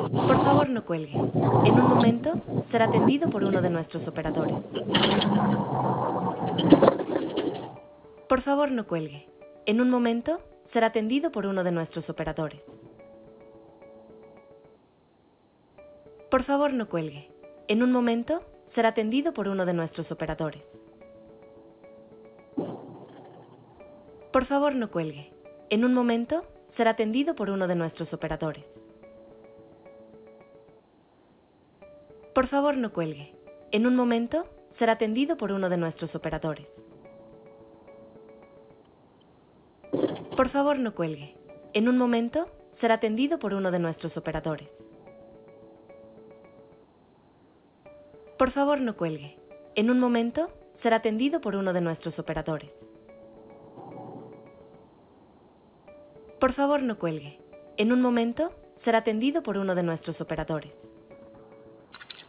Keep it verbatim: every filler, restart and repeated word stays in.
Por favor, no cuelgue. En un momento será atendido por uno de nuestros operadores. Por favor, no cuelgue. En un momento será atendido por uno de nuestros operadores. Por favor, no cuelgue. En un momento será atendido por uno de nuestros operadores. Por favor, no cuelgue. En un momento será atendido por uno de nuestros operadores. Por favor, no cuelgue. En un momento será atendido por uno de nuestros operadores. Por favor, no cuelgue. En un momento será atendido por uno de nuestros operadores. Por favor, no cuelgue. En un momento será atendido por uno de nuestros operadores. Por favor, no cuelgue. En un momento será atendido por uno de nuestros operadores.